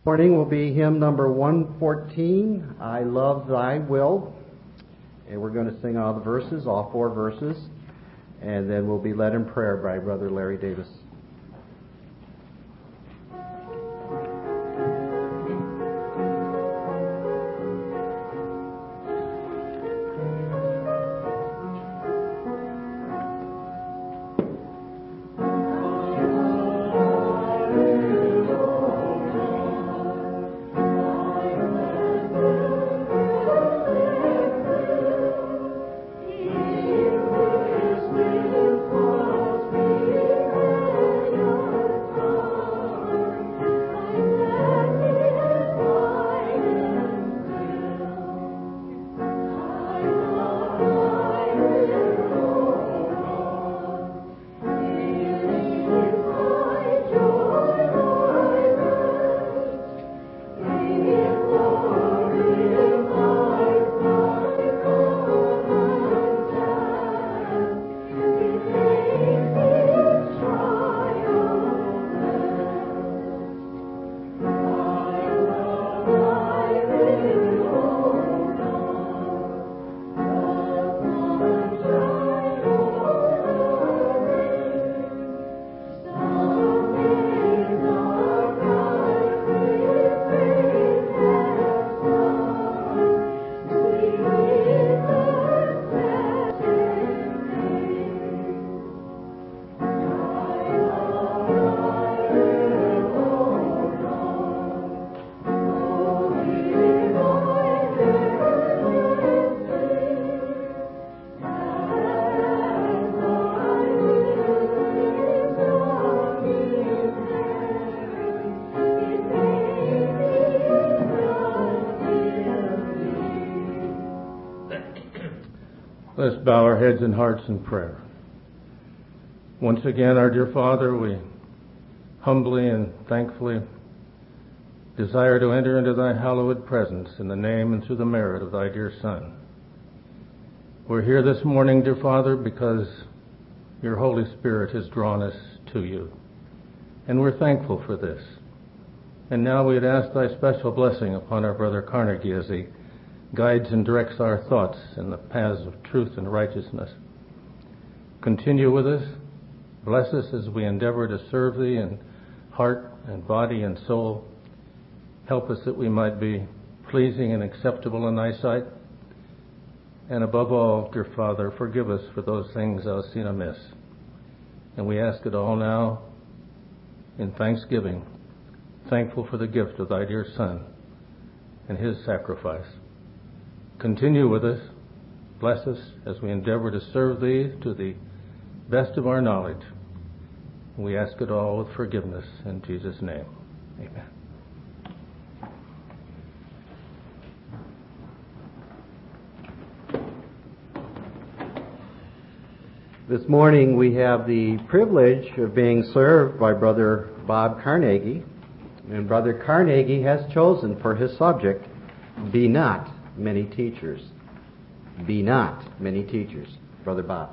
Morning will be hymn number 114, I Love Thy Will. And we're going to sing all the verses, all 4 verses. And then we'll be led in prayer by Brother Larry Davis. Let's bow our heads and hearts in prayer. Once again, our dear Father, we humbly and thankfully desire to enter into thy hallowed presence in the name and through the merit of thy dear Son. We're here this morning, dear Father, because your Holy Spirit has drawn us to you. And we're thankful for this. And now we'd ask thy special blessing upon our brother Carnegie as he guides and directs our thoughts in the paths of truth and righteousness. Continue with us. Bless us as we endeavor to serve thee in heart and body and soul. Help us that we might be pleasing and acceptable in thy sight. And above all, dear Father, forgive us for those things thou hast seen amiss. And we ask it all now in thanksgiving, thankful for the gift of thy dear Son and his sacrifice. Continue with us. Bless us as we endeavor to serve thee to the best of our knowledge. We ask it all with forgiveness in Jesus' name. Amen. This morning we have the privilege of being served by Brother Bob Carnegie. And Brother Carnegie has chosen for his subject, Be Not Many Teachers. Be not many teachers. Brother Bob.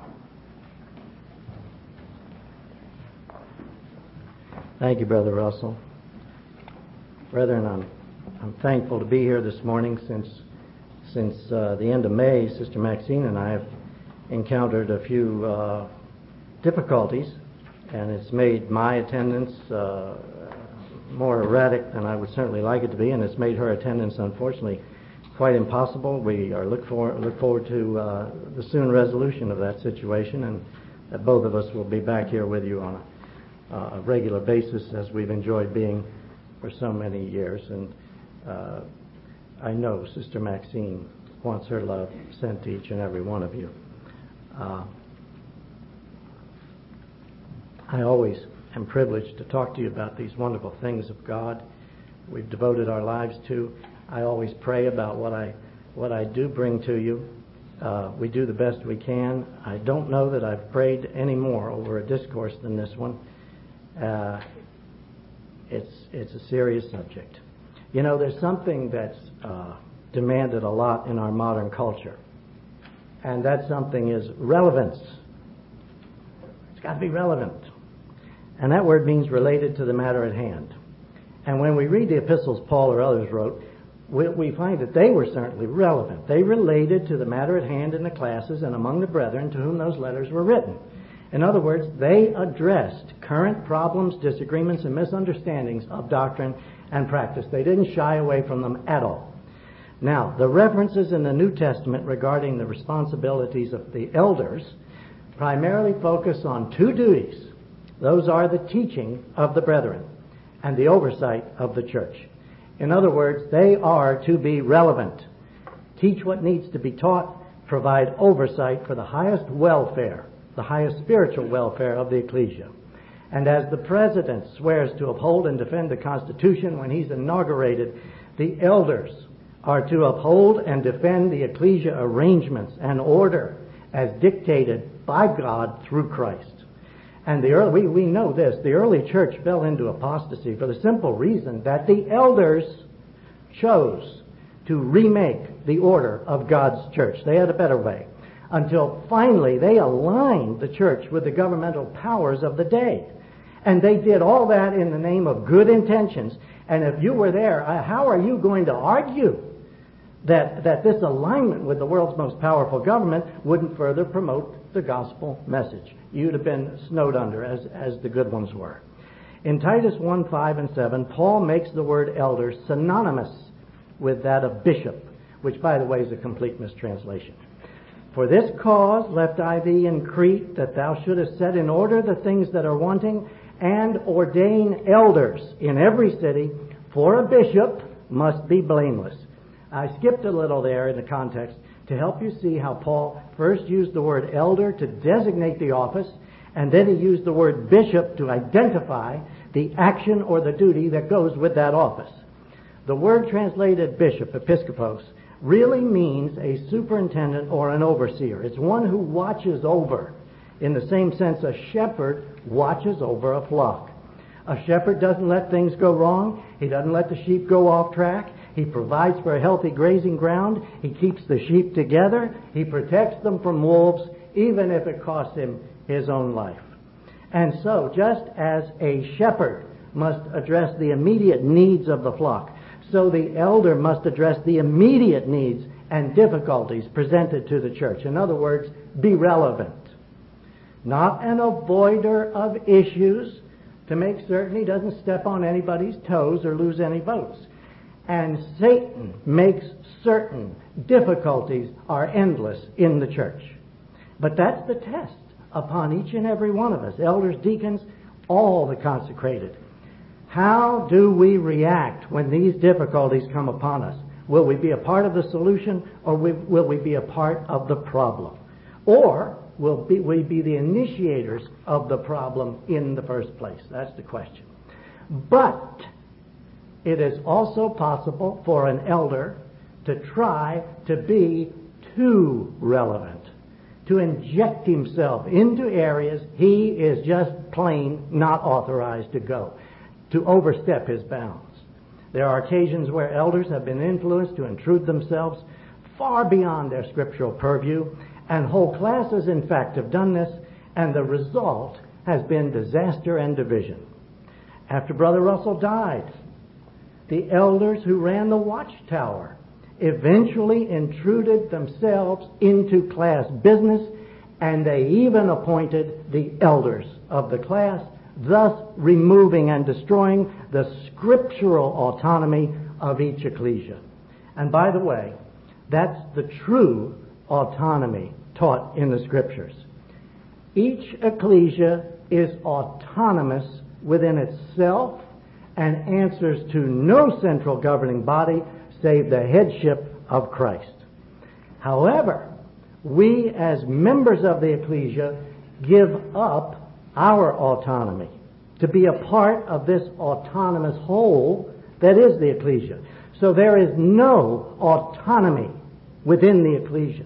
Thank you, Brother Russell. Brethren, I'm thankful to be here this morning. Since the end of May, Sister Maxine and I have encountered a few difficulties, and it's made my attendance more erratic than I would certainly like it to be, and it's made her attendance, unfortunately, quite impossible. We are look forward to the soon resolution of that situation, and that both of us will be back here with you on a regular basis as we've enjoyed being for so many years. And I know Sister Maxine wants her love sent to each and every one of you. I always am privileged to talk to you about these wonderful things of God we've devoted our lives to. I always pray about what I do bring to you. We do the best we can. I don't know that I've prayed any more over a discourse than this one. It's a serious subject. You know, there's something that's demanded a lot in our modern culture, and that something is relevance. It's got to be relevant. And that word means related to the matter at hand. And when we read the epistles Paul or others wrote, we find that they were certainly relevant. They related to the matter at hand in the classes and among the brethren to whom those letters were written. In other words, they addressed current problems, disagreements, and misunderstandings of doctrine and practice. They didn't shy away from them at all. Now, the references in the New Testament regarding the responsibilities of the elders primarily focus on two duties. Those are the teaching of the brethren and the oversight of the church. In other words, they are to be relevant, teach what needs to be taught, provide oversight for the highest welfare, the highest spiritual welfare of the ecclesia. And as the president swears to uphold and defend the Constitution when he's inaugurated, the elders are to uphold and defend the ecclesia arrangements and order as dictated by God through Christ. And we know this, the early church fell into apostasy for the simple reason that the elders chose to remake the order of God's church. They had a better way. Until finally they aligned the church with the governmental powers of the day. And they did all that in the name of good intentions. And if you were there, how are you going to argue that this alignment with the world's most powerful government wouldn't further promote the gospel message? You'd have been snowed under, as the good ones were. In Titus 1, 5, and 7, Paul makes the word elder synonymous with that of bishop, which, by the way, is a complete mistranslation. For this cause left I thee in Crete, that thou shouldest set in order the things that are wanting, and ordain elders in every city, for a bishop must be blameless. I skipped a little there in the context to help you see how Paul first used the word elder to designate the office, and then he used the word bishop to identify the action or the duty that goes with that office. The word translated bishop, episkopos, really means a superintendent or an overseer. It's one who watches over. In the same sense, a shepherd watches over a flock. A shepherd doesn't let things go wrong. He doesn't let the sheep go off track. He provides for a healthy grazing ground. He keeps the sheep together. He protects them from wolves, even if it costs him his own life. And so, just as a shepherd must address the immediate needs of the flock, so the elder must address the immediate needs and difficulties presented to the church. In other words, be relevant. Not an avoider of issues to make certain he doesn't step on anybody's toes or lose any votes. And Satan makes certain difficulties are endless in the church. But that's the test upon each and every one of us, elders, deacons, all the consecrated. How do we react when these difficulties come upon us? Will we be a part of the solution, or will we be a part of the problem? Or will we be the initiators of the problem in the first place? That's the question. But it is also possible for an elder to try to be too relevant, to inject himself into areas he is just plain not authorized to go, to overstep his bounds. There are occasions where elders have been influenced to intrude themselves far beyond their scriptural purview, and whole classes, in fact, have done this, and the result has been disaster and division. After Brother Russell died, the elders who ran the watchtower eventually intruded themselves into class business, and they even appointed the elders of the class, thus removing and destroying the scriptural autonomy of each ecclesia. And by the way, that's the true autonomy taught in the Scriptures. Each ecclesia is autonomous within itself and answers to no central governing body save the headship of Christ. However, we as members of the ecclesia give up our autonomy to be a part of this autonomous whole that is the ecclesia. So there is no autonomy within the ecclesia.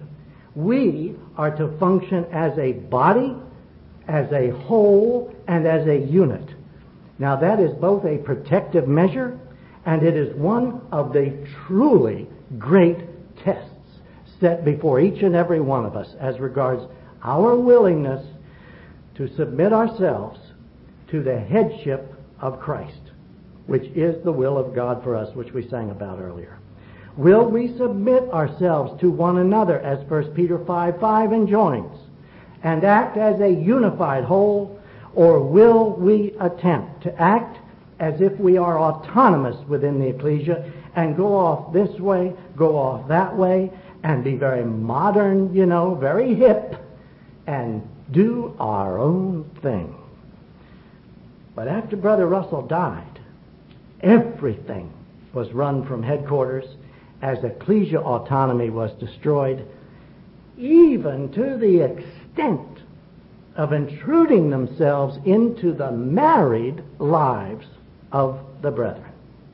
We are to function as a body, as a whole, and as a unit. Now that is both a protective measure, and it is one of the truly great tests set before each and every one of us as regards our willingness to submit ourselves to the headship of Christ. which is the will of God for us, which we sang about earlier? Will we submit ourselves to one another, as 1 Peter 5:5 enjoins, and act as a unified whole, or will we attempt to act as if we are autonomous within the ecclesia and go off this way, go off that way, and be very modern, very hip, and do our own thing? But after Brother Russell died, everything was run from headquarters as ecclesia autonomy was destroyed, even to the extent of intruding themselves into the married lives of the brethren.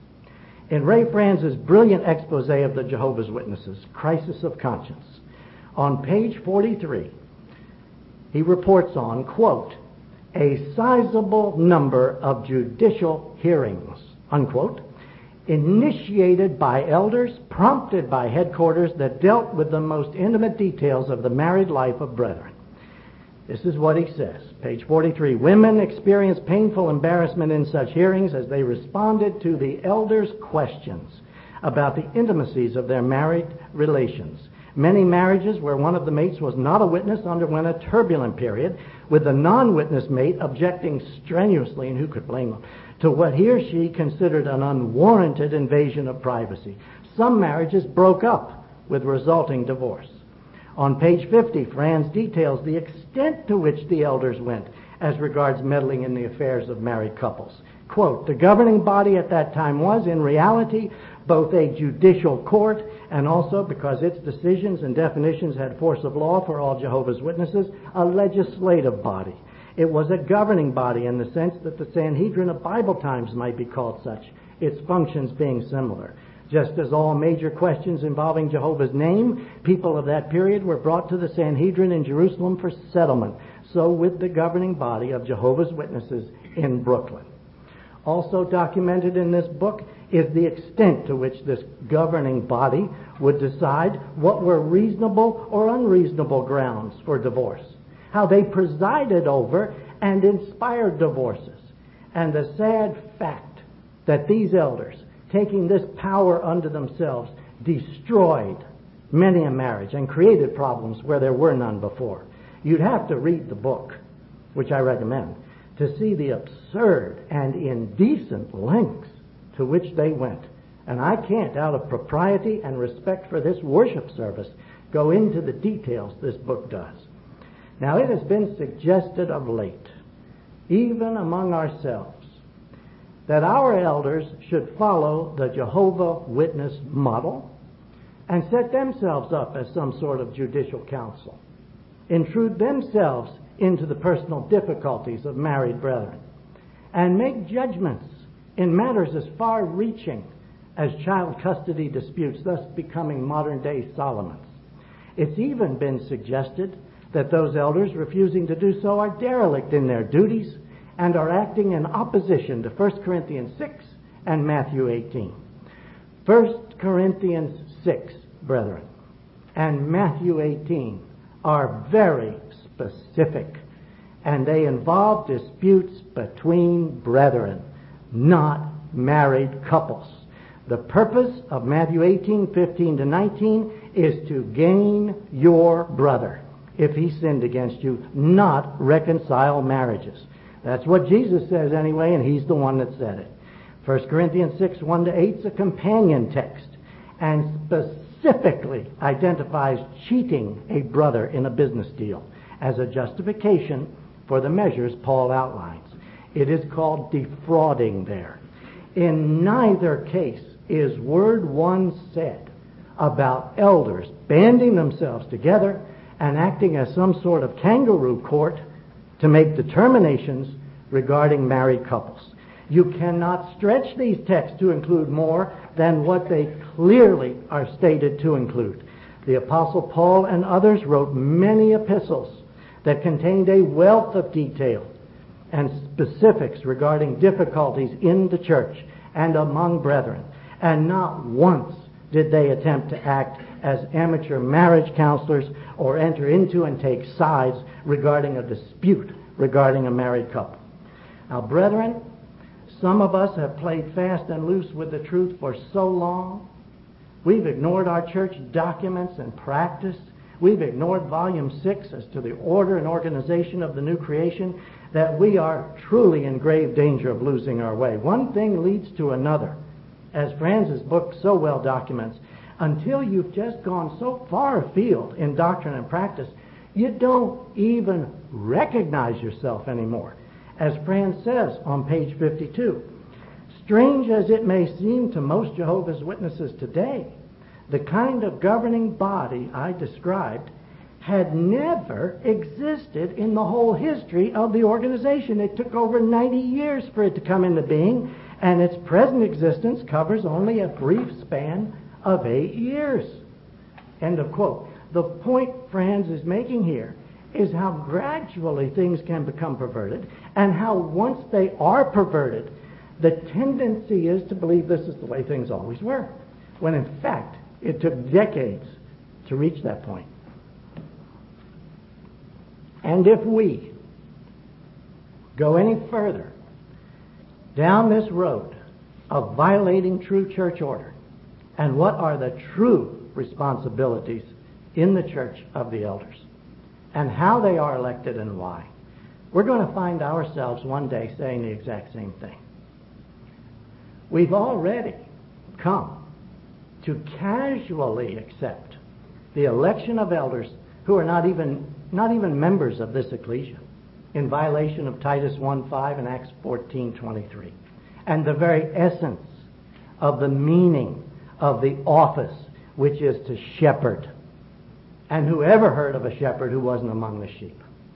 In Ray Franz's brilliant expose of the Jehovah's Witnesses, Crisis of Conscience, on page 43, he reports on, quote, a sizable number of judicial hearings, unquote, initiated by elders, prompted by headquarters, that dealt with the most intimate details of the married life of brethren. This is what he says, page 43. Women experienced painful embarrassment in such hearings as they responded to the elders' questions about the intimacies of their married relations. Many marriages where one of the mates was not a witness underwent a turbulent period, with the non-witness mate objecting strenuously, and who could blame them, to what he or she considered an unwarranted invasion of privacy. Some marriages broke up with resulting divorce. On page 50, Franz details the extent to which the elders went as regards meddling in the affairs of married couples. Quote, the governing body at that time was, in reality, both a judicial court and also, because its decisions and definitions had force of law for all Jehovah's Witnesses, a legislative body. It was a governing body in the sense that the Sanhedrin of Bible times might be called such, its functions being similar. Just as all major questions involving Jehovah's name, people of that period were brought to the Sanhedrin in Jerusalem for settlement, so with the governing body of Jehovah's Witnesses in Brooklyn. Also documented in this book is the extent to which this governing body would decide what were reasonable or unreasonable grounds for divorce, how they presided over and inspired divorces, and the sad fact that these elders, taking this power unto themselves, destroyed many a marriage and created problems where there were none before. You'd have to read the book, which I recommend, to see the absurd and indecent lengths to which they went. And I can't, out of propriety and respect for this worship service, go into the details this book does. Now, it has been suggested of late, even among ourselves, that our elders should follow the Jehovah Witness model and set themselves up as some sort of judicial council, intrude themselves into the personal difficulties of married brethren, and make judgments in matters as far-reaching as child custody disputes, thus becoming modern-day Solomons. It's even been suggested that those elders refusing to do so are derelict in their duties and are acting in opposition to 1 Corinthians 6 and Matthew 18. 1 Corinthians 6, brethren, and Matthew 18 are very specific, and they involve disputes between brethren, not married couples. The purpose of Matthew 18, 15 to 19 is to gain your brother if he sinned against you, not reconcile marriages. That's what Jesus says anyway, and he's the one that said it. 1 Corinthians 6, 1 to 8 is a companion text and specifically identifies cheating a brother in a business deal as a justification for the measures Paul outlines. It is called defrauding there. In neither case is word one said about elders banding themselves together and acting as some sort of kangaroo court to make determinations regarding married couples. You cannot stretch these texts to include more than what they clearly are stated to include. The Apostle Paul and others wrote many epistles that contained a wealth of detail and specifics regarding difficulties in the church and among brethren, and not once did they attempt to act as amateur marriage counselors or enter into and take sides regarding a dispute regarding a married couple. Now, brethren, Some of us have played fast and loose with the truth for so long. We've ignored our church documents and practice. We've ignored Volume 6 as to the order and organization of the new creation, that we are truly in grave danger of losing our way. One thing leads to another, as Franz's book so well documents. Until you've just gone so far afield in doctrine and practice, you don't even recognize yourself anymore. As Franz says on page 52, strange as it may seem to most Jehovah's Witnesses today, the kind of governing body I described had never existed in the whole history of the organization. It took over 90 years for it to come into being, and its present existence covers only a brief span of 8 years. End of quote. The point Franz is making here is how gradually things can become perverted, and how once they are perverted, the tendency is to believe this is the way things always were, when in fact it took decades to reach that point. And if we go any further down this road of violating true church order, and what are the true responsibilities in the church of the elders, and how they are elected and why, we're going to find ourselves one day saying the exact same thing. We've already come to casually accept the election of elders who are not even members of this ecclesia, in violation of Titus 1:5 and Acts 14:23, and the very essence of the meaning of the office, which is to shepherd. And who ever heard of a shepherd who wasn't among the sheep?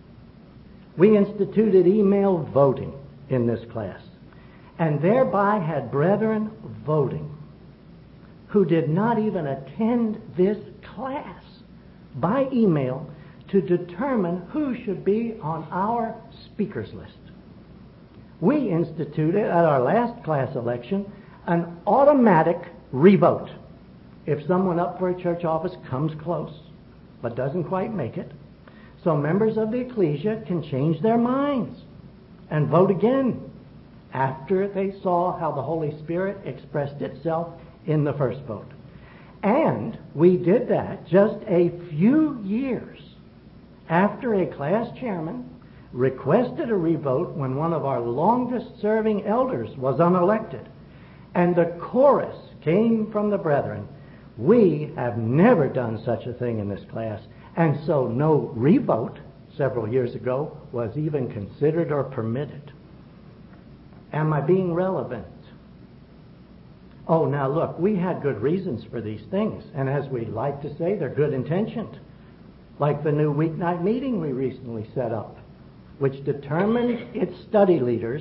We instituted email voting in this class, and thereby had brethren voting who did not even attend this class by email to determine who should be on our speakers list. We instituted at our last class election an automatic revote. If someone up for a church office comes close but doesn't quite make it, so members of the ecclesia can change their minds and vote again after they saw how the Holy Spirit expressed itself in the first vote. And we did that just a few years after a class chairman requested a revote when one of our longest-serving elders was unelected. And the chorus came from the brethren, "We have never done such a thing in this class," and so no revote several years ago was even considered or permitted. Am I being relevant? Oh, now look, we had good reasons for these things, and as we like to say, they're good intentioned. Like the new weeknight meeting we recently set up, which determined its study leaders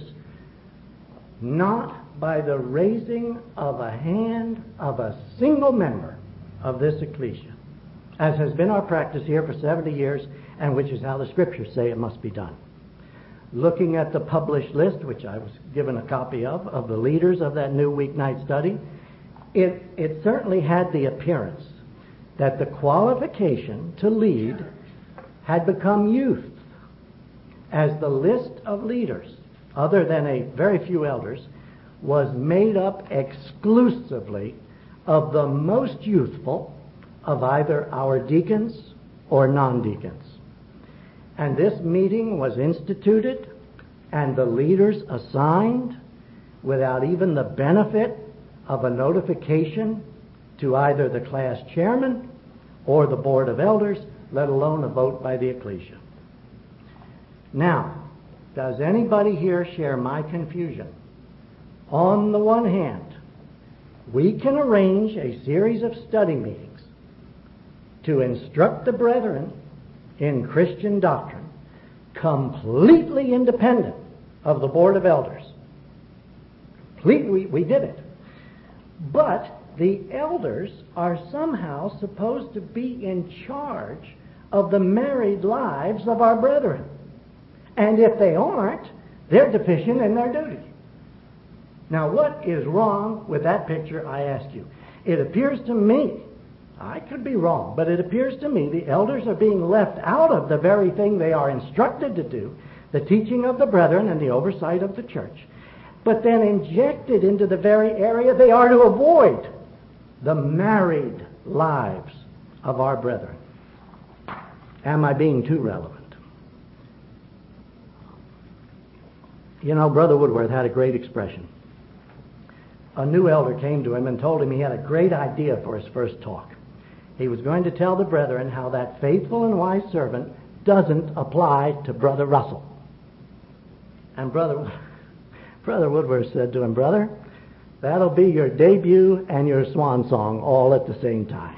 not by the raising of a hand of a single member of this ecclesia, as has been our practice here for 70 years, and which is how the Scriptures say it must be done. Looking at the published list, which I was given a copy of the leaders of that new weeknight study, it certainly had the appearance that the qualification to lead had become youth, as the list of leaders, other than a very few elders, was made up exclusively of the most youthful of either our deacons or non-deacons. And this meeting was instituted and the leaders assigned without even the benefit of a notification to either the class chairman or the board of elders, let alone a vote by the ecclesia. Now, does anybody here share my confusion? On the one hand, we can arrange a series of study meetings to instruct the brethren in Christian doctrine completely independent of the board of elders. We did it. But the elders are somehow supposed to be in charge of the married lives of our brethren. And if they aren't, they're deficient in their duty. Now, what is wrong with that picture, I ask you? It appears to me, I could be wrong, but it appears to me the elders are being left out of the very thing they are instructed to do, the teaching of the brethren and the oversight of the church. but then injected into the very area they are to avoid, the married lives of our brethren. Am I being too relevant? You know, Brother Woodworth had a great expression. A new elder came to him and told him he had a great idea for his first talk. He was going to tell the brethren how that faithful and wise servant doesn't apply to Brother Russell. And Brother Woodworth said to him, "Brother, that'll be your debut and your swan song all at the same time."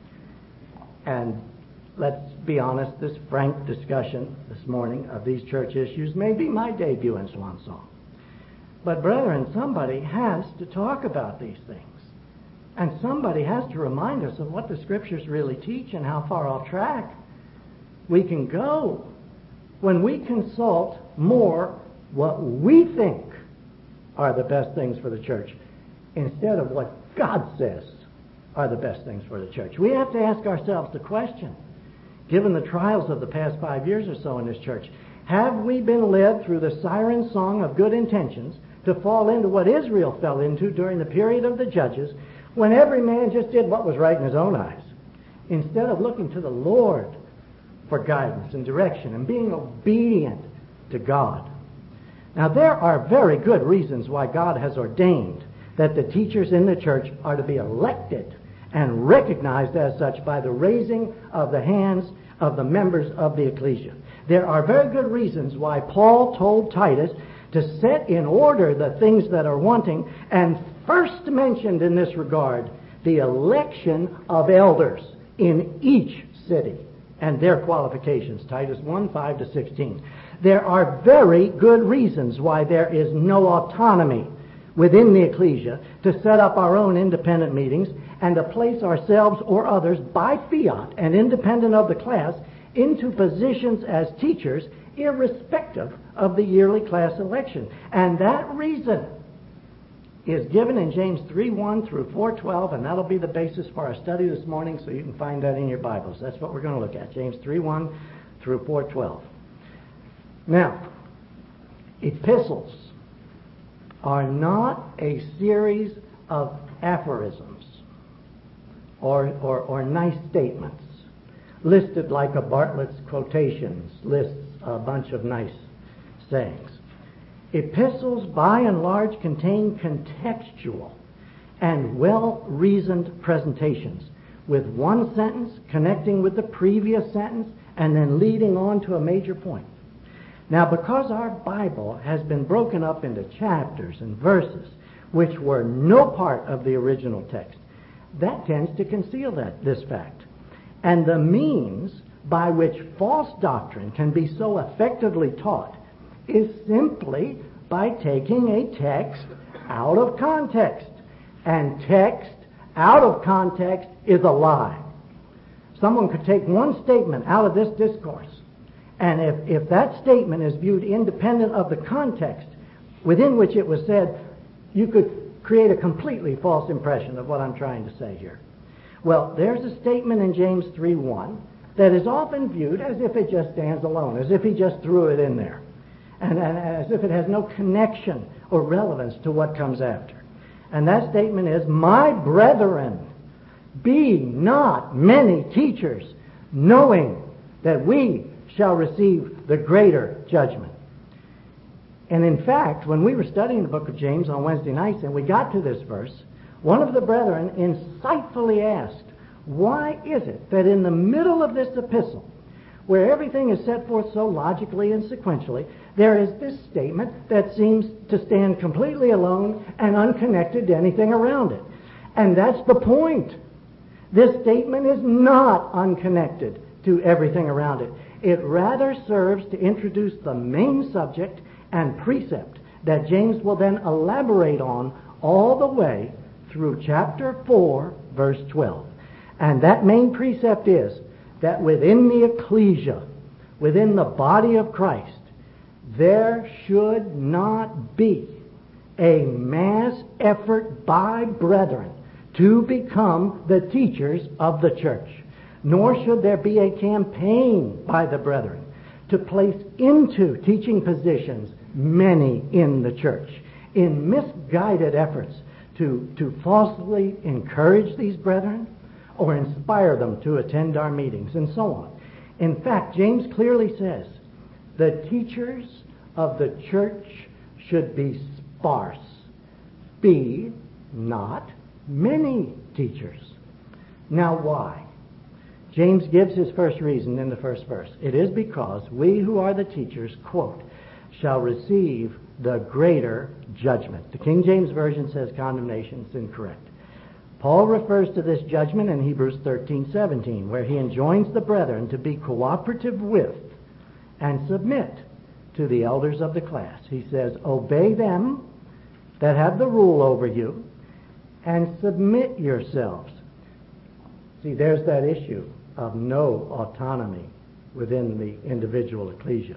And let's be honest, this frank discussion this morning of these church issues may be my debut and swan song. But brethren, somebody has to talk about these things. And somebody has to remind us of what the Scriptures really teach and how far off track we can go when we consult more what we think are the best things for the church instead of what God says are the best things for the church. We have to ask ourselves the question, given the trials of the past 5 years or so in this church, have we been led through the siren song of good intentions to fall into what Israel fell into during the period of the judges, when every man just did what was right in his own eyes, instead of looking to the Lord for guidance and direction and being obedient to God? Now, there are very good reasons why God has ordained that the teachers in the church are to be elected and recognized as such by the raising of the hands of the members of the ecclesia. There are very good reasons why Paul told Titus to set in order the things that are wanting, and first mentioned in this regard the election of elders in each city and their qualifications, Titus 1, 5 to 16. There are very good reasons why there is no autonomy within the ecclesia to set up our own independent meetings and to place ourselves or others by fiat and independent of the class into positions as teachers irrespective of the yearly class election. And that reason is given in James 3:1 through 4:12, and that'll be the basis for our study this morning, so you can find that in your Bibles. That's what we're going to look at, James 3:1 through 4:12. Now, epistles are not a series of aphorisms or nice statements listed like a Bartlett's quotations lists a bunch of nice sayings. Epistles, by and large, contain contextual and well-reasoned presentations with one sentence connecting with the previous sentence and then leading on to a major point. Now, because our Bible has been broken up into chapters and verses which were no part of the original text, that tends to conceal this fact. And the means by which false doctrine can be so effectively taught is simply by taking a text out of context. And text out of context is a lie. Someone could take one statement out of this discourse, and if that statement is viewed independent of the context within which it was said, you could create a completely false impression of what I'm trying to say here. Well, there's a statement in James 3:1 that is often viewed as if it just stands alone, as if he just threw it in there, and as if it has no connection or relevance to what comes after. And that statement is, "My brethren, be not many teachers, knowing that we shall receive the greater judgment." And in fact, when we were studying the book of James on Wednesday nights and we got to this verse, one of the brethren insightfully asked, why is it that in the middle of this epistle, where everything is set forth so logically and sequentially, there is this statement that seems to stand completely alone and unconnected to anything around it? And that's the point. This statement is not unconnected to everything around it. It rather serves to introduce the main subject and precept that James will then elaborate on all the way through chapter 4, verse 12. And that main precept is that within the ecclesia, within the body of Christ, there should not be a mass effort by brethren to become the teachers of the church, nor should there be a campaign by the brethren to place into teaching positions many in the church. in misguided efforts to falsely encourage these brethren or inspire them to attend our meetings and so on. In fact, James clearly says the teachers of the church should be sparse. Be not many teachers. Now why? James gives his first reason in the first verse. It is because we who are the teachers, quote, shall receive the greater judgment. The King James Version says condemnation. It's incorrect. Paul refers to this judgment in Hebrews 13:17, where he enjoins the brethren to be cooperative with and submit to the elders of the class. He says, obey them that have the rule over you and submit yourselves. See, there's that issue of no autonomy within the individual ecclesia.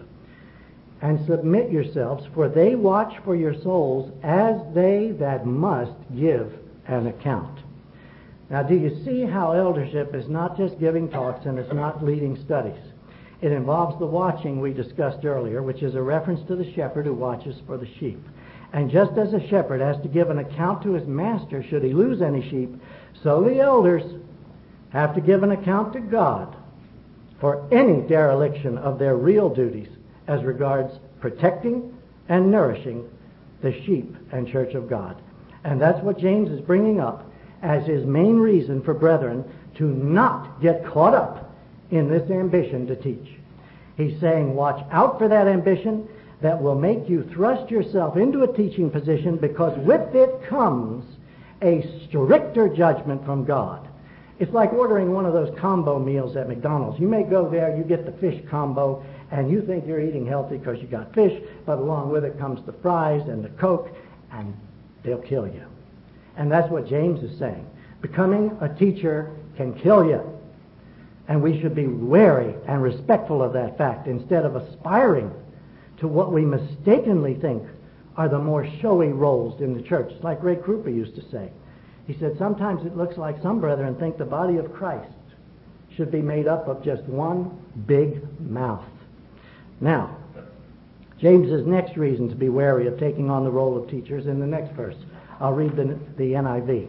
And submit yourselves, for they watch for your souls as they that must give an account. Now, do you see how eldership is not just giving talks and it's not leading studies? It involves the watching we discussed earlier, which is a reference to the shepherd who watches for the sheep. And just as a shepherd has to give an account to his master should he lose any sheep, so the elders have to give an account to God for any dereliction of their real duties as regards protecting and nourishing the sheep and church of God. And that's what James is bringing up as his main reason for brethren to not get caught up in this ambition to teach. He's saying, watch out for that ambition that will make you thrust yourself into a teaching position, because with it comes a stricter judgment from God. It's like ordering one of those combo meals at McDonald's. You may go there, you get the fish combo, and you think you're eating healthy because you got fish, but along with it comes the fries and the Coke, and they'll kill you. And that's what James is saying. Becoming a teacher can kill you. And we should be wary and respectful of that fact instead of aspiring to what we mistakenly think are the more showy roles in the church. It's like Ray Krupa used to say. He said, sometimes it looks like some brethren think the body of Christ should be made up of just one big mouth. Now, James's next reason to be wary of taking on the role of teachers in the next verse. I'll read the NIV.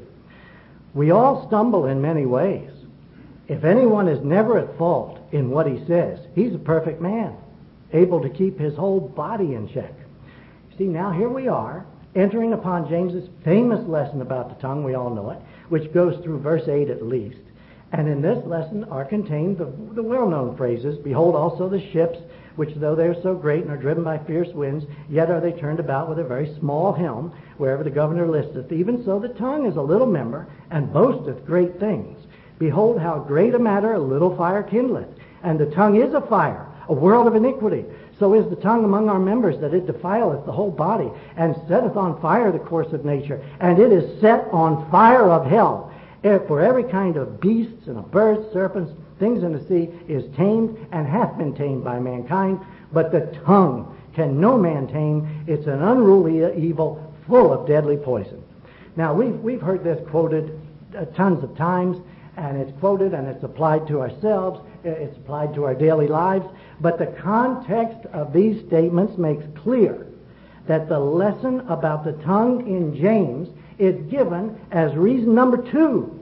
We all stumble in many ways. If anyone is never at fault in what he says, he's a perfect man, able to keep his whole body in check. See, now here we are, entering upon James's famous lesson about the tongue, we all know it, which goes through verse 8 at least. And in this lesson are contained the well-known phrases, behold also the ships, which though they are so great and are driven by fierce winds, yet are they turned about with a very small helm, wherever the governor listeth. Even so the tongue is a little member, and boasteth great things. Behold how great a matter a little fire kindleth. And the tongue is a fire, a world of iniquity. So is the tongue among our members, that it defileth the whole body, and setteth on fire the course of nature. And it is set on fire of hell. For every kind of beasts and of birds, serpents, things in the sea is tamed, and hath been tamed by mankind. But the tongue can no man tame. It's an unruly evil, full of deadly poison. Now, we've heard this quoted tons of times, and it's quoted and it's applied to ourselves, it's applied to our daily lives, but the context of these statements makes clear that the lesson about the tongue in James is given as reason number 2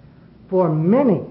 for many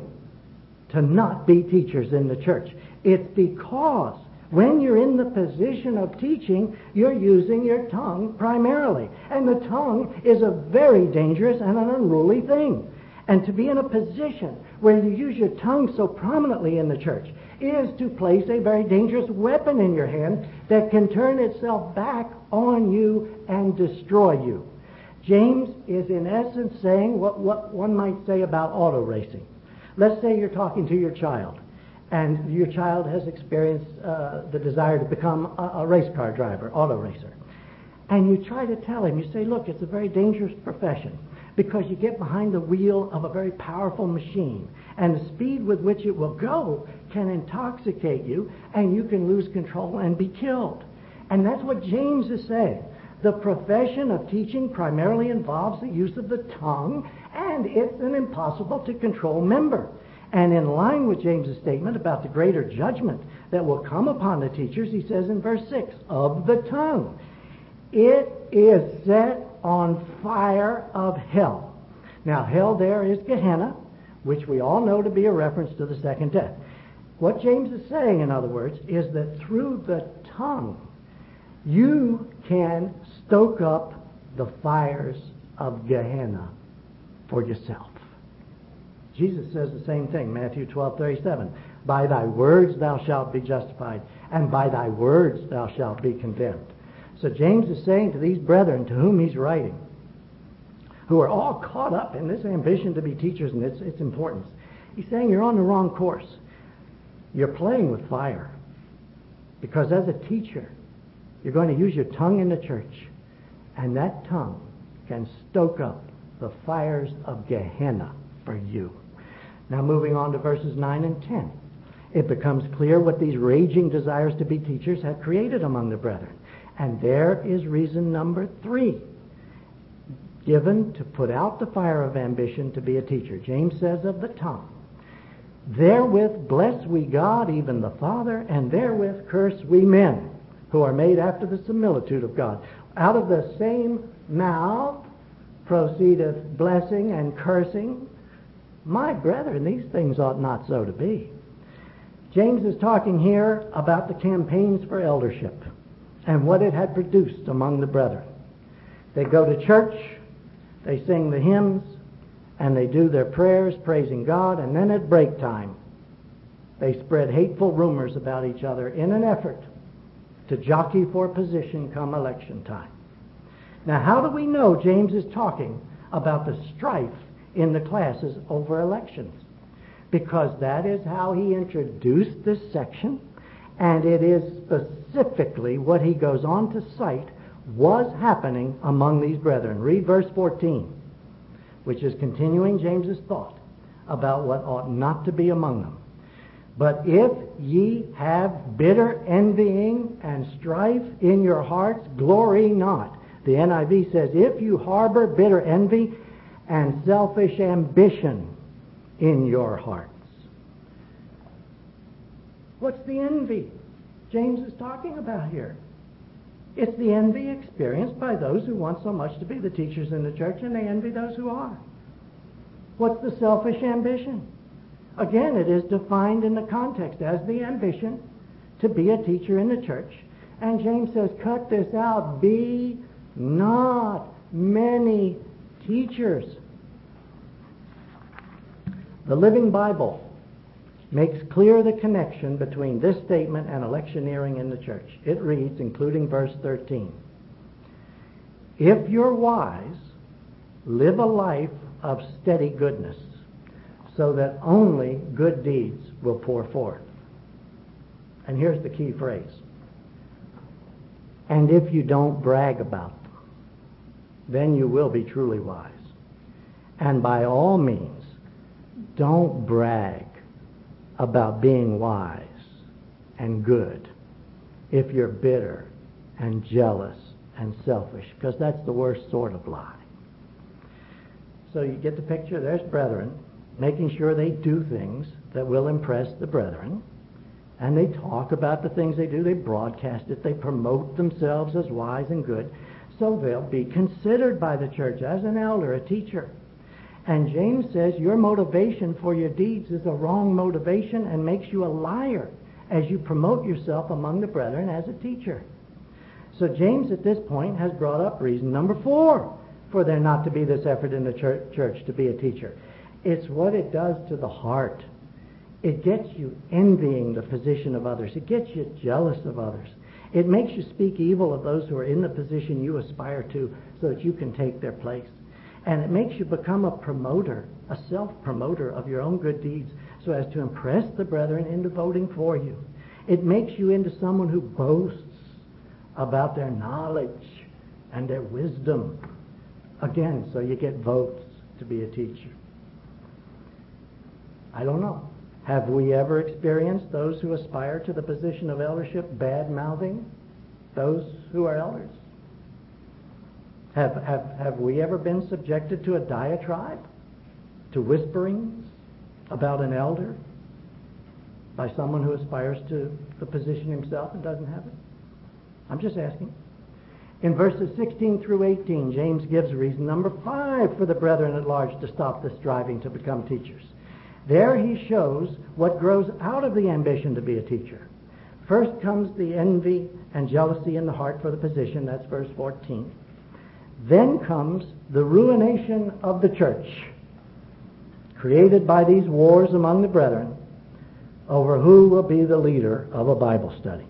to not be teachers in the church. It's because when you're in the position of teaching, you're using your tongue primarily. And the tongue is a very dangerous and an unruly thing. And to be in a position where you use your tongue so prominently in the church is to place a very dangerous weapon in your hand that can turn itself back on you and destroy you. James is in essence saying what one might say about auto racing. Let's say you're talking to your child, and your child has experienced the desire to become a race car driver, auto racer. And you try to tell him, you say, look, it's a very dangerous profession, because you get behind the wheel of a very powerful machine, and the speed with which it will go can intoxicate you, and you can lose control and be killed. And that's what James is saying. The profession of teaching primarily involves the use of the tongue, and it's an impossible to control member. And in line with James's statement about the greater judgment that will come upon the teachers, he says in verse 6, of the tongue. It is set on fire of hell. Now, hell there is Gehenna, which we all know to be a reference to the second death. What James is saying, in other words, is that through the tongue, you can stoke up the fires of Gehenna for yourself. Jesus says the same thing, Matthew 12:37. By thy words thou shalt be justified, and by thy words thou shalt be condemned. So James is saying to these brethren to whom he's writing, who are all caught up in this ambition to be teachers and its importance, he's saying you're on the wrong course. You're playing with fire. Because as a teacher, you're going to use your tongue in the church, and that tongue can stoke up the fires of Gehenna for you. Now moving on to verses 9 and 10. It becomes clear what these raging desires to be teachers have created among the brethren. And there is reason number 3, given to put out the fire of ambition to be a teacher. James says of the tongue, therewith bless we God, even the Father, and therewith curse we men, who are made after the similitude of God. Out of the same mouth proceedeth blessing and cursing. My brethren, these things ought not so to be. James is talking here about the campaigns for eldership and what it had produced among the brethren. They go to church, they sing the hymns, and they do their prayers praising God, and then at break time they spread hateful rumors about each other in an effort to jockey for position come election time. Now, how do we know James is talking about the strife in the classes over elections? Because that is how he introduced this section, and it is specifically what he goes on to cite was happening among these brethren. Read verse 14, which is continuing James's thought about what ought not to be among them. But if ye have bitter envying and strife in your hearts, glory not. The NIV says, if you harbor bitter envy and selfish ambition in your hearts. What's the envy James is talking about here? It's the envy experienced by those who want so much to be the teachers in the church, and they envy those who are. What's the selfish ambition? Again, it is defined in the context as the ambition to be a teacher in the church. And James says, cut this out. Be not many teachers. The Living Bible makes clear the connection between this statement and electioneering in the church. It reads, including verse 13, if you're wise, live a life of steady goodness, so that only good deeds will pour forth. And here's the key phrase. And if you don't brag about them, then you will be truly wise. And by all means, don't brag about being wise and good if you're bitter and jealous and selfish, because that's the worst sort of lie. So you get the picture. There's brethren making sure they do things that will impress the brethren, and they talk about the things they do, they broadcast it, they promote themselves as wise and good, so they'll be considered by the church as an elder, a teacher. And James says your motivation for your deeds is a wrong motivation and makes you a liar as you promote yourself among the brethren as a teacher. So James at this point has brought up reason number 4 for there not to be this effort in the church to be a teacher. It's what it does to the heart. It gets you envying the position of others. It gets you jealous of others. It makes you speak evil of those who are in the position you aspire to so that you can take their place. And it makes you become a promoter, a self-promoter of your own good deeds so as to impress the brethren into voting for you. It makes you into someone who boasts about their knowledge and their wisdom. Again, so you get votes to be a teacher. I don't know. Have we ever experienced those who aspire to the position of eldership bad-mouthing those who are elders? Have we ever been subjected to a diatribe, to whisperings about an elder by someone who aspires to the position himself and doesn't have it? I'm just asking. In verses 16 through 18, James gives reason number 5 for the brethren at large to stop this striving to become teachers. There he shows what grows out of the ambition to be a teacher. First comes the envy and jealousy in the heart for the position. That's verse 14. Then comes the ruination of the church, created by these wars among the brethren over who will be the leader of a Bible study.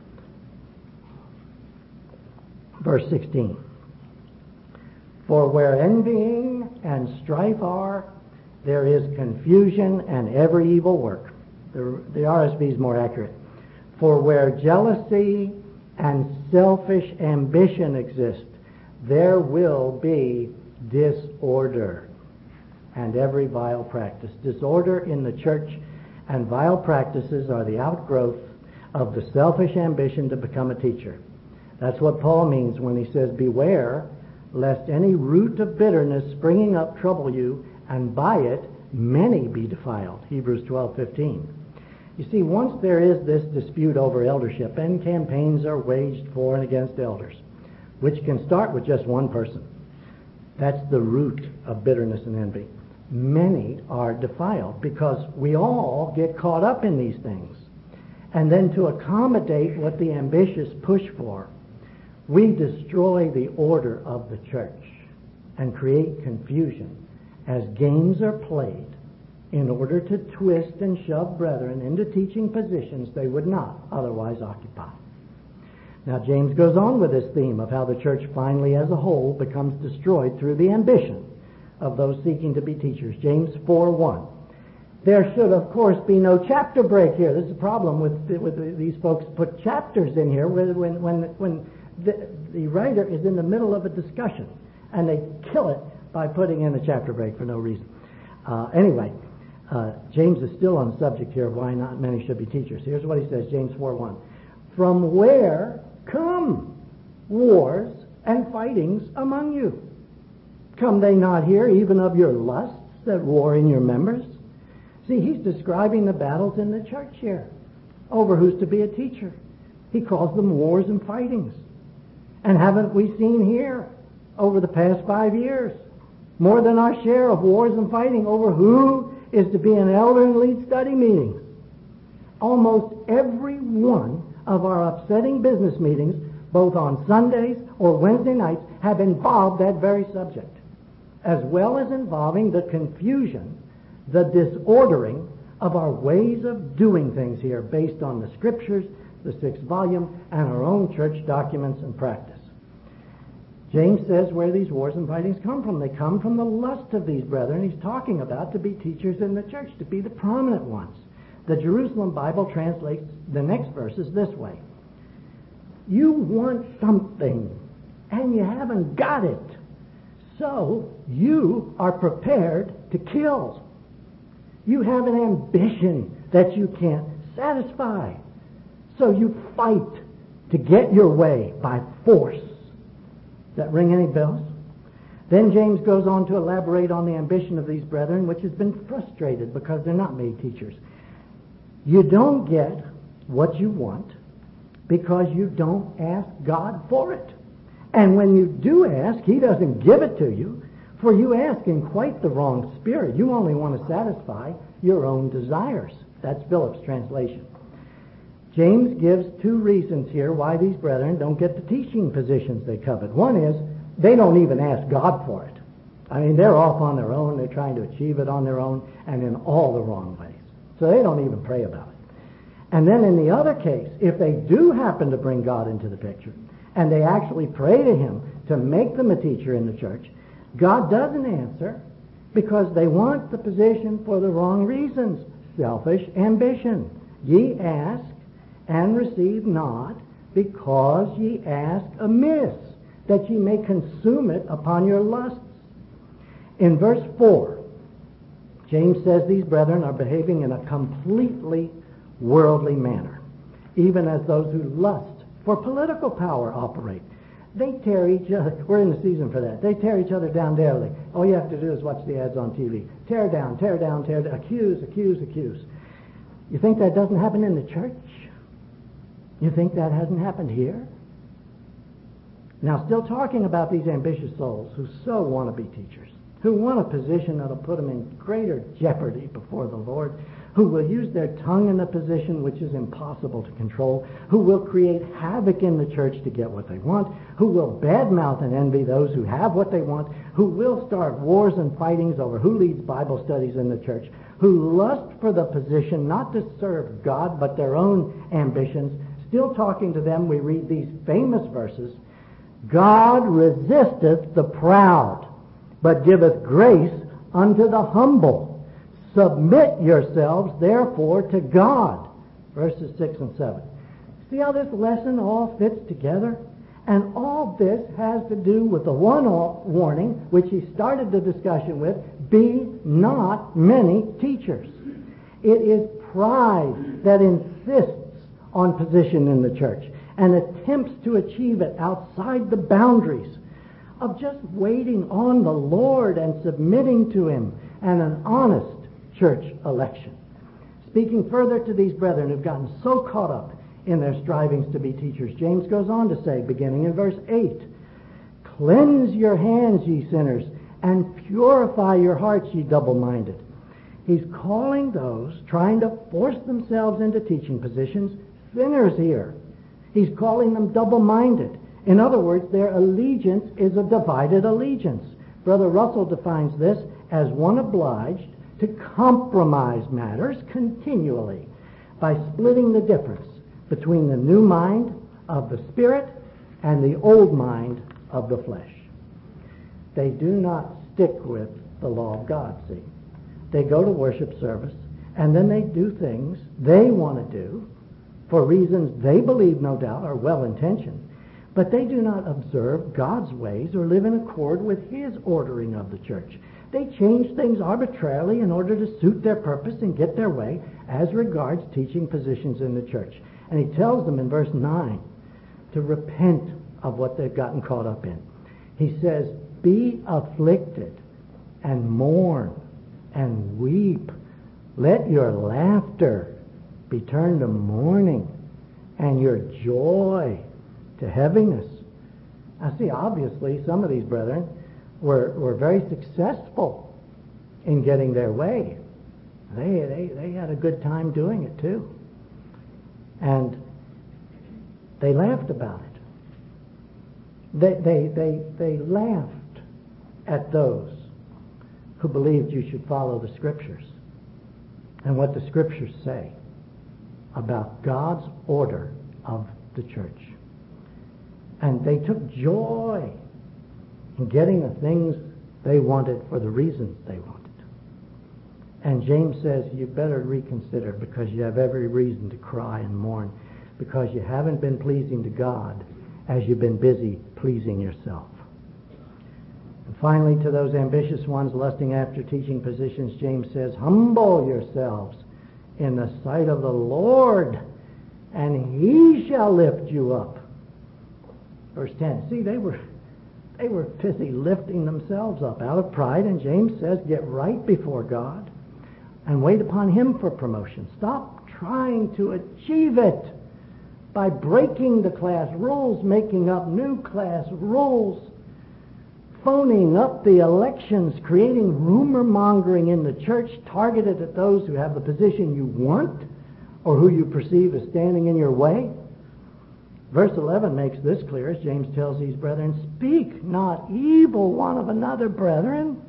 Verse 16. For where envying and strife are, there is confusion and every evil work. The RSV is more accurate. For where jealousy and selfish ambition exist, there will be disorder and every vile practice. Disorder in the church and vile practices are the outgrowth of the selfish ambition to become a teacher. That's what Paul means when he says, beware lest any root of bitterness springing up trouble you, and by it many be defiled. Hebrews 12:15. You see, once there is this dispute over eldership, and campaigns are waged for and against elders, which can start with just one person, that's the root of bitterness and envy. Many are defiled because we all get caught up in these things. And then to accommodate what the ambitious push for, we destroy the order of the church and create confusion as games are played in order to twist and shove brethren into teaching positions they would not otherwise occupy. Now James goes on with this theme of how the church finally as a whole becomes destroyed through the ambition of those seeking to be teachers. James 4:1. There should, of course, be no chapter break here. This is a problem with these folks put chapters in here when the writer is in the middle of a discussion, and they kill it by putting in a chapter break for no reason. James is still on the subject here of why not many should be teachers. Here's what he says, James 4:1. From where come wars and fightings among you? Come they not here even of your lusts that war in your members? See, he's describing the battles in the church here over who's to be a teacher. He calls them wars and fightings. And haven't we seen here over the past 5 years more than our share of wars and fighting over who is to be an elder and lead study meetings? Almost every one of our upsetting business meetings, both on Sundays or Wednesday nights, have involved that very subject, as well as involving the confusion, the disordering of our ways of doing things here based on the Scriptures, the 6th volume, and our own church documents and practice. James says where these wars and fightings come from. They come from the lust of these brethren. He's talking about to be teachers in the church, to be the prominent ones. The Jerusalem Bible translates the next verses this way. You want something, and you haven't got it. So you are prepared to kill. You have an ambition that you can't satisfy. So you fight to get your way by force. Does that ring any bells? Then James goes on to elaborate on the ambition of these brethren, which has been frustrated because they're not made teachers. You don't get what you want because you don't ask God for it. And when you do ask, He doesn't give it to you, for you ask in quite the wrong spirit. You only want to satisfy your own desires. That's Phillips' translation. James gives 2 reasons here why these brethren don't get the teaching positions they covet. One is they don't even ask God for it. I mean, they're off on their own. They're trying to achieve it on their own and in all the wrong ways. So they don't even pray about it. And then in the other case, if they do happen to bring God into the picture and they actually pray to Him to make them a teacher in the church, God doesn't answer because they want the position for the wrong reasons. Selfish ambition. Ye ask and receive not, because ye ask amiss, that ye may consume it upon your lusts. In verse 4, James says these brethren are behaving in a completely worldly manner, even as those who lust for political power operate. They tear each other, we're in the season for that, they tear each other down daily. All you have to do is watch the ads on TV. Tear down, tear down, tear down, accuse, accuse, accuse. You think that doesn't happen in the church? You think that hasn't happened here? Now, still talking about these ambitious souls who so want to be teachers, who want a position that'll put them in greater jeopardy before the Lord, who will use their tongue in a position which is impossible to control, who will create havoc in the church to get what they want, who will badmouth and envy those who have what they want, who will start wars and fightings over who leads Bible studies in the church, who lust for the position not to serve God but their own ambitions. Still talking to them, we read these famous verses, God resisteth the proud, but giveth grace unto the humble. Submit yourselves, therefore, to God. Verses 6 and 7. See how this lesson all fits together? And all this has to do with the one warning which he started the discussion with, be not many teachers. It is pride that insists on position in the church and attempts to achieve it outside the boundaries of just waiting on the Lord and submitting to Him and an honest church election. Speaking further to these brethren who've gotten so caught up in their strivings to be teachers, James goes on to say, beginning in verse 8, cleanse your hands, ye sinners, and purify your hearts, ye double-minded. He's calling those trying to force themselves into teaching positions sinners here. He's calling them double-minded. In other words, their allegiance is a divided allegiance. Brother Russell defines this as one obliged to compromise matters continually by splitting the difference between the new mind of the Spirit and the old mind of the flesh. They do not stick with the law of God, see. They go to worship service, and then they do things they want to do for reasons they believe, no doubt, are well-intentioned, but they do not observe God's ways or live in accord with His ordering of the church. They change things arbitrarily in order to suit their purpose and get their way as regards teaching positions in the church. And he tells them in verse 9 to repent of what they've gotten caught up in. He says, be afflicted and mourn and weep. Let your laughter be turned to mourning and your joy to heaviness. Now see, obviously some of these brethren were very successful in getting their way. They had a good time doing it too. And they laughed about it. They laughed at those who believed you should follow the Scriptures and what the Scriptures say about God's order of the church. And they took joy in getting the things they wanted for the reasons they wanted. And James says you better reconsider, because you have every reason to cry and mourn, because you haven't been pleasing to God as you've been busy pleasing yourself. And finally, to those ambitious ones lusting after teaching positions, James says, humble yourselves in the sight of the Lord, and He shall lift you up. Verse 10. See, they were busy lifting themselves up out of pride, and James says, get right before God and wait upon Him for promotion. Stop trying to achieve it by breaking the class rules, making up new class rules, phoning up the elections, creating rumor-mongering in the church targeted at those who have the position you want or who you perceive as standing in your way. Verse 11 makes this clear as James tells these brethren, speak not evil one of another, brethren.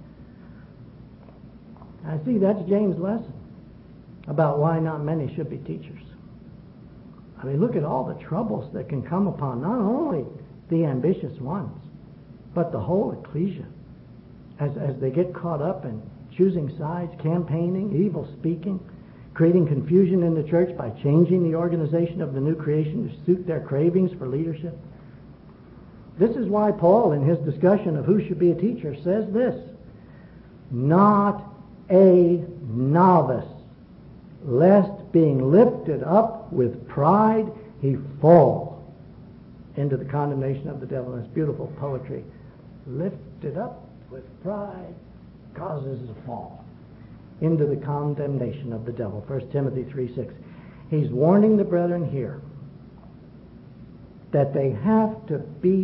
I see that's James' lesson about why not many should be teachers. I mean, look at all the troubles that can come upon not only the ambitious ones, but the whole ecclesia as they get caught up in choosing sides, campaigning, evil speaking, creating confusion in the church by changing the organization of the new creation to suit their cravings for leadership. This is why Paul, in his discussion of who should be a teacher, says this, not a novice, lest being lifted up with pride he fall into the condemnation of the devil. And it's beautiful poetry. Lifted up with pride causes a fall into the condemnation of the devil. 1 Timothy 3:6. He's warning the brethren here that they have to be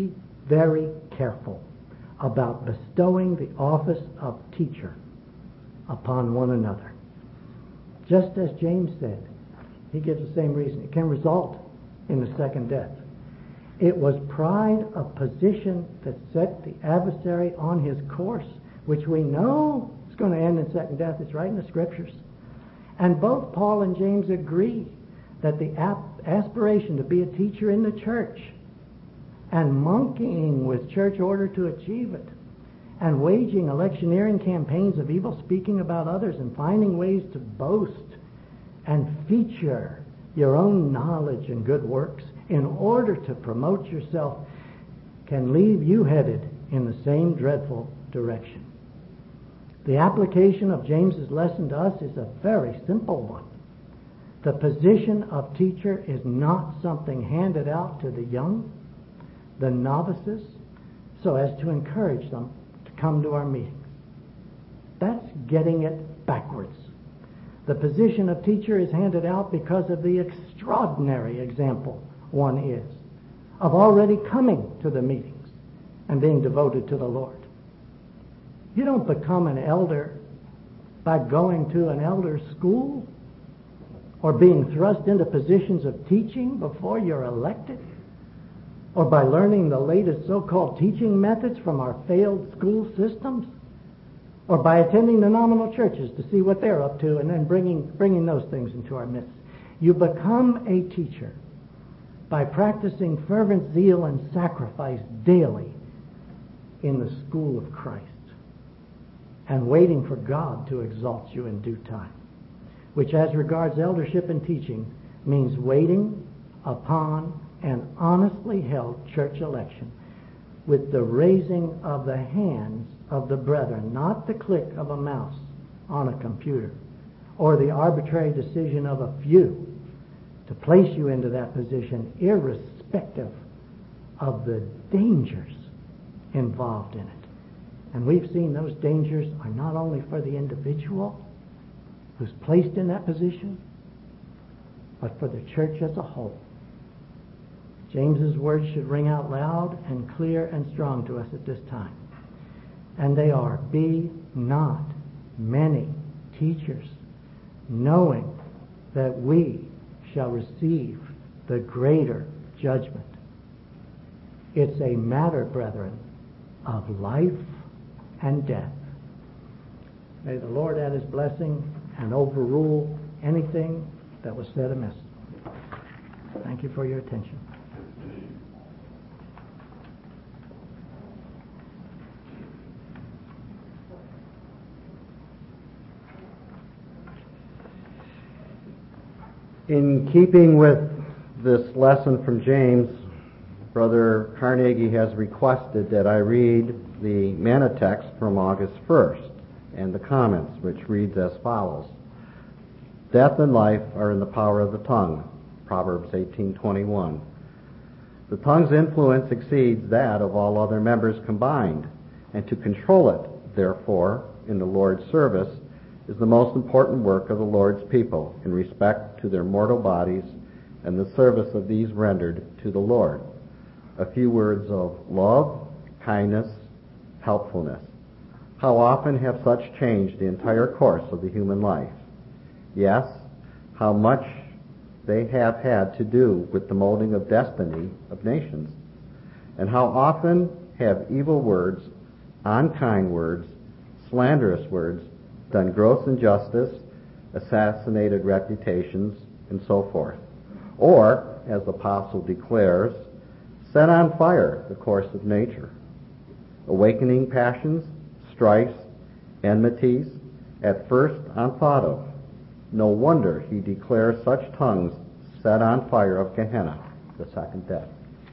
very careful about bestowing the office of teacher upon one another. Just as James said, he gives the same reason. It can result in the second death. It was pride of position that set the adversary on his course, which we know is going to end in second death. It's right in the Scriptures. And both Paul and James agree that the aspiration to be a teacher in the church and monkeying with church order to achieve it and waging electioneering campaigns of evil speaking about others and finding ways to boast and feature your own knowledge and good works in order to promote yourself can leave you headed in the same dreadful direction. The application of James's lesson to us is a very simple one. The position of teacher is not something handed out to the young, the novices, so as to encourage them to come to our meetings. That's getting it backwards. The position of teacher is handed out because of the extraordinary example one is of already coming to the meetings and being devoted to the Lord. You don't become an elder by going to an elder school or being thrust into positions of teaching before you're elected, or by learning the latest so-called teaching methods from our failed school systems, or by attending the nominal churches to see what they're up to and then bringing those things into our midst. You become a teacher by practicing fervent zeal and sacrifice daily in the school of Christ and waiting for God to exalt you in due time, which as regards eldership and teaching means waiting upon an honestly held church election with the raising of the hands of the brethren, not the click of a mouse on a computer or the arbitrary decision of a few to place you into that position, irrespective of the dangers involved in it. And we've seen those dangers are not only for the individual who's placed in that position, but for the church as a whole. James's words should ring out loud and clear and strong to us at this time. And they are, be not many teachers, knowing that we shall receive the greater judgment. It's a matter, brethren, of life and death. May the Lord add his blessing and overrule anything that was said amiss. Thank you for your attention. In keeping with this lesson from James, Brother Carnegie has requested that I read the manna text from August 1st and the comments, which reads as follows. Death and life are in the power of the tongue, Proverbs 18:21. The tongue's influence exceeds that of all other members combined, and to control it, therefore, in the Lord's service, is the most important work of the Lord's people in respect to their mortal bodies and the service of these rendered to the Lord. A few words of love, kindness, helpfulness. How often have such changed the entire course of the human life? Yes, how much they have had to do with the molding of destiny of nations. And how often have evil words, unkind words, slanderous words, done gross injustice, assassinated reputations, and so forth. Or, as the apostle declares, set on fire the course of nature, awakening passions, strifes, enmities, at first unthought of. No wonder he declares such tongues set on fire of Gehenna, the second death.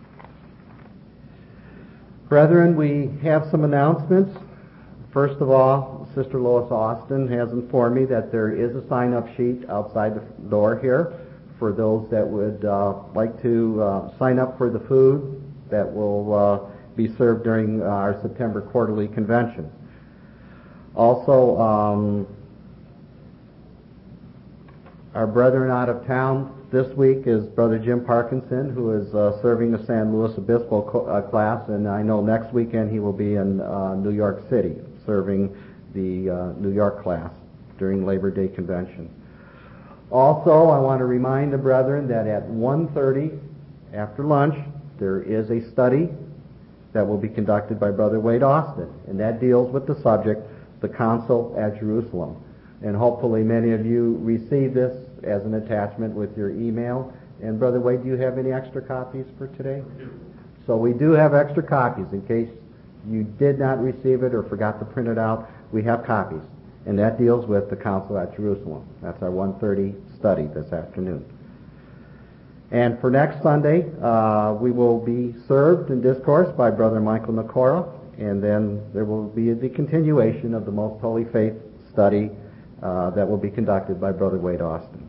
Brethren, we have some announcements. First of all, Sister Lois Austin has informed me that there is a sign-up sheet outside the door here for those that would like to sign up for the food that will be served during our September quarterly convention. Also, Our brethren out of town this week is Brother Jim Parkinson, who is serving the San Luis Obispo class, and I know next weekend he will be in New York City serving the New York class during Labor Day Convention. Also, I want to remind the brethren that at 1:30 after lunch, there is a study that will be conducted by Brother Wade Austin, and that deals with the subject, the Council at Jerusalem. And hopefully many of you received this as an attachment with your email. And Brother Wade, do you have any extra copies for today? We do. So we do have extra copies. In case you did not receive it or forgot to print it out, we have copies. And that deals with the Council at Jerusalem. That's our 1:30 study this afternoon. And for next Sunday, we will be served in discourse by Brother Michael Nakora, and then there will be the continuation of the Most Holy Faith study that will be conducted by Brother Wade Austin.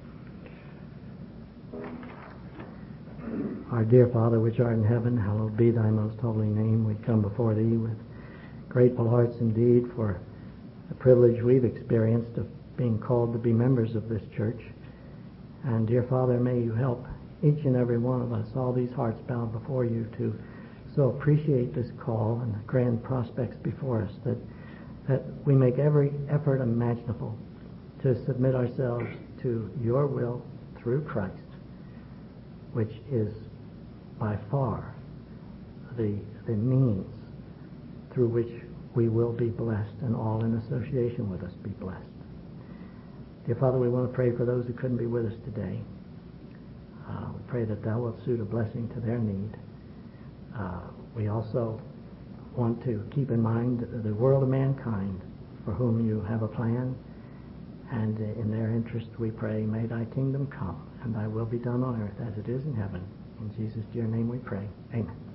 Our dear Father, which art in heaven, hallowed be thy most holy name. We come before thee with grateful hearts indeed for the privilege we've experienced of being called to be members of this church. And dear Father, may you help each and every one of us, all these hearts bowed before you, to so appreciate this call and the grand prospects before us, that we make every effort imaginable to submit ourselves to your will through Christ, which is by far the means through which we will be blessed, and all in association with us be blessed. Dear Father, we want to pray for those who couldn't be with us today. We pray that thou wilt suit a blessing to their need. We also want to keep in mind the world of mankind, for whom you have a plan, and in their interest we pray, may thy kingdom come, and thy will be done on earth as it is in heaven. In Jesus' dear name we pray. Amen.